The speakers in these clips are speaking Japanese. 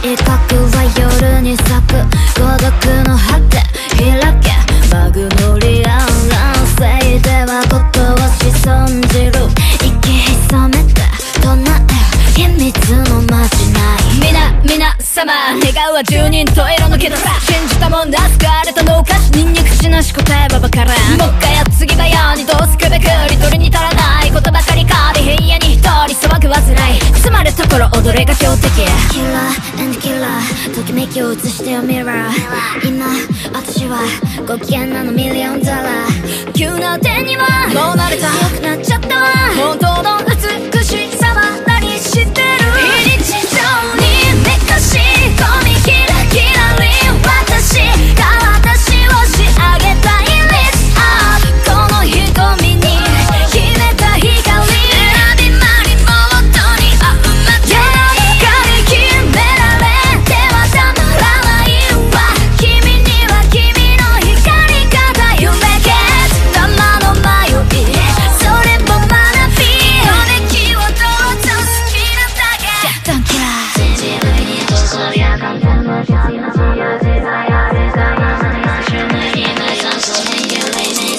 威嚇は夜に咲く孤独の果て開けマグノリアン乱世ではことを潜んじる息潜めて唱える秘密のまじない皆様笑顔は十人十色のけどさ信じたもんだ救われたのおかしニンニクしなし答えばばからんもっかや次ばやにどうすくべくり取りに足らないことばかりかで部屋に一人騒ぐ煩い包まれた頃踊れが強敵キラー&キラーときめきを映してよミラー今私はご機嫌なのミリオンダラー急な手にはもう慣れた強くなっちゃったわ本当の美しさは何知ってる非日常にめかし込みキラキラリン私が私を仕上げたいリスアップこの瞳に秘めた光選びまりもとにあうまて光決められてはたまらないわ君には君の光方夢ゲット玉の迷いそれも学びの出来をどうぞ好きなだけ Don't kill us 自分にこそや簡単な必要な自由自在あれさまさに主無に無損それゆえに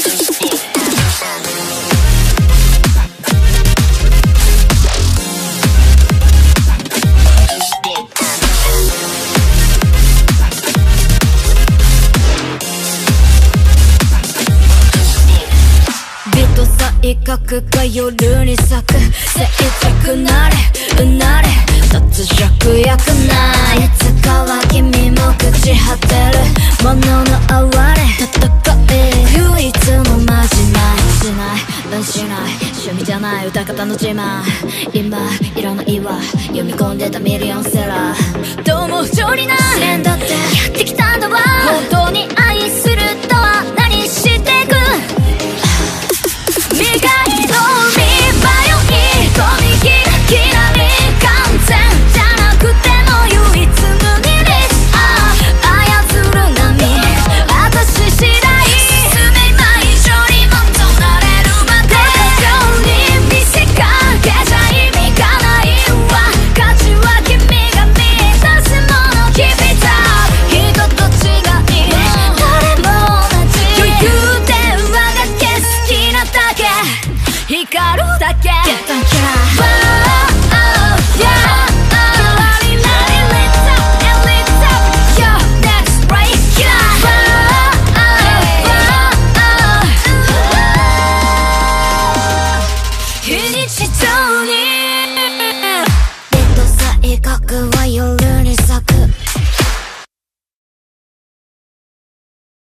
美と才覚が夜に咲く静寂なれうなれ脱弱役ないいつかは君も朽ち果てるものの哀れ戦え唯一のまじないしない論しない趣味じゃない歌方の自慢今いらないわ読み込んでたミリオンセラーどうも不条理な試練だってやってきたんだわ本当に愛する